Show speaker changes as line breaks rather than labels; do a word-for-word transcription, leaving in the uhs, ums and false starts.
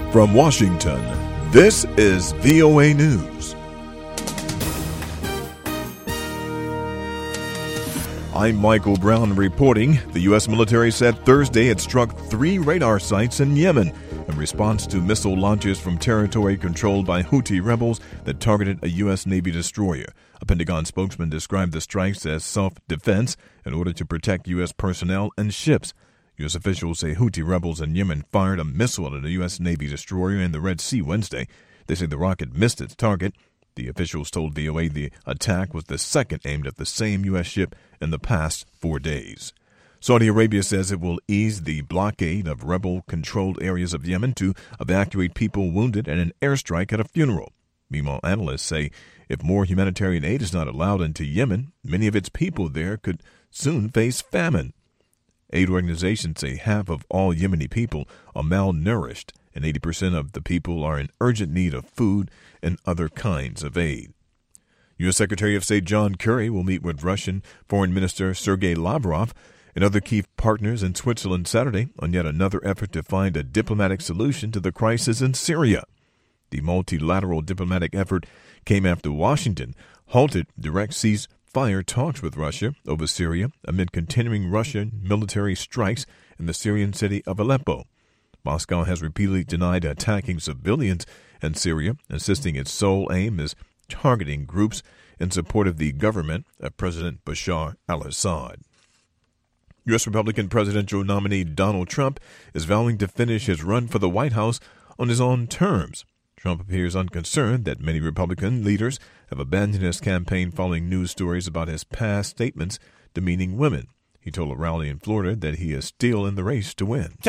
From Washington, this is V O A News. I'm Michael Brown reporting. The U S military said Thursday it struck three radar sites in Yemen in response to missile launches from territory controlled by Houthi rebels that targeted a U S Navy destroyer. A Pentagon spokesman described the strikes as self-defense in order to protect U S personnel and ships. U S officials say Houthi rebels in Yemen fired a missile at a U S Navy destroyer in the Red Sea Wednesday. They say the rocket missed its target. The officials told V O A the attack was the second aimed at the same U S ship in the past four days. Saudi Arabia says it will ease the blockade of rebel-controlled areas of Yemen to evacuate people wounded in an airstrike at a funeral. Meanwhile, analysts say if more humanitarian aid is not allowed into Yemen, many of its people there could soon face famine. Aid organizations say half of all Yemeni people are malnourished, and eighty percent of the people are in urgent need of food and other kinds of aid. U S. Secretary of State John Kerry will meet with Russian Foreign Minister Sergei Lavrov and other key partners in Switzerland Saturday on yet another effort to find a diplomatic solution to the crisis in Syria. The multilateral diplomatic effort came after Washington halted direct ceasefire talks with Russia over Syria amid continuing Russian military strikes in the Syrian city of Aleppo. Moscow has repeatedly denied attacking civilians in Syria, insisting its sole aim is targeting groups in support of the government of President Bashar al-Assad. U S. Republican presidential nominee Donald Trump is vowing to finish his run for the White House on his own terms. Trump appears unconcerned that many Republican leaders have abandoned his campaign following news stories about his past statements demeaning women. He told a rally in Florida that he is still in the race to win.